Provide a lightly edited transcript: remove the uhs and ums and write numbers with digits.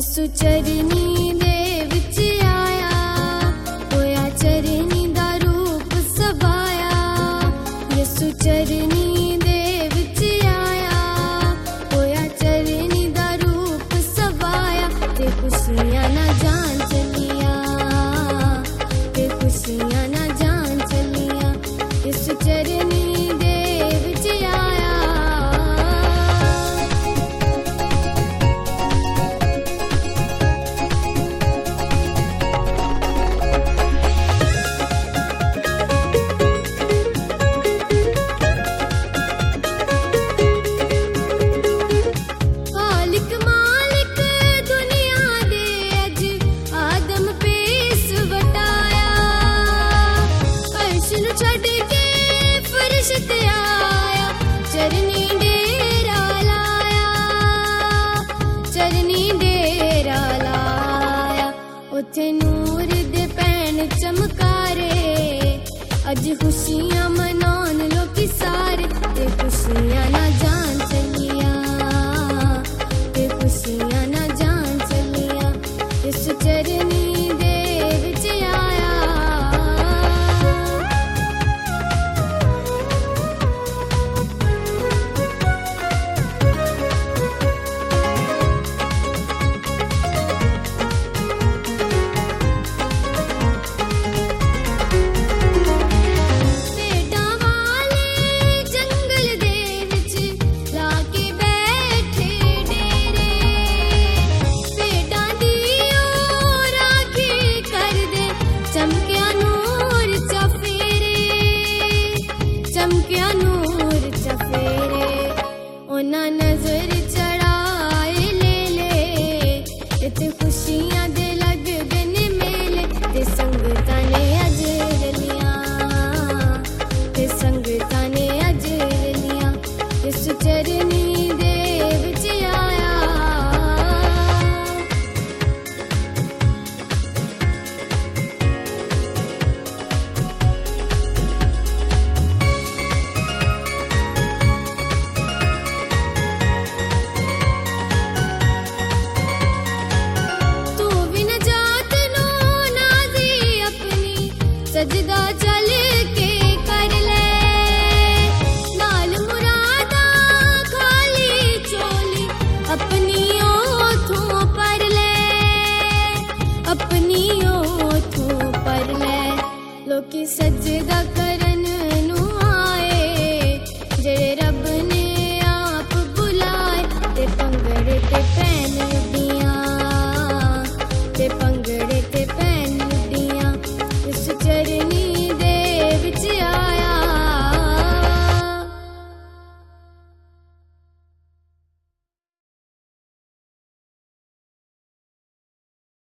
यसु चरनी दे विच आया, होया चरनी दा रूप सवाया। यसु चरनी दे विच आया, होया चरनी दा रूप सवाया। ते खुशियां ना जान चलिया, ते खुशियां ना जान चलिया। यसु चरनी दे विच आया। उथे नूर दे पैन चमकारे, अज खुशियां मनाउन लोकी सारे। ते खुशियां ना जान चलिया, ते खुशियां ना जान चलिया। यसु चरनी दे विच आया। चमकिया नूर चफेरे, ओना नजर चढ़ाए ले ले। ते खुशियां दे लगदे ने मेले, ते संगतां ने अज रलियां, ते संगतां ने अज रलियां। यसु चरनी दे विच आया। सजदा चल के कर ले, नाल मुरादा खाली चोली अपनी ओथों पर ले, अपनी ओथों पर ले। लोकी सजदा करन नू आए, जेड़े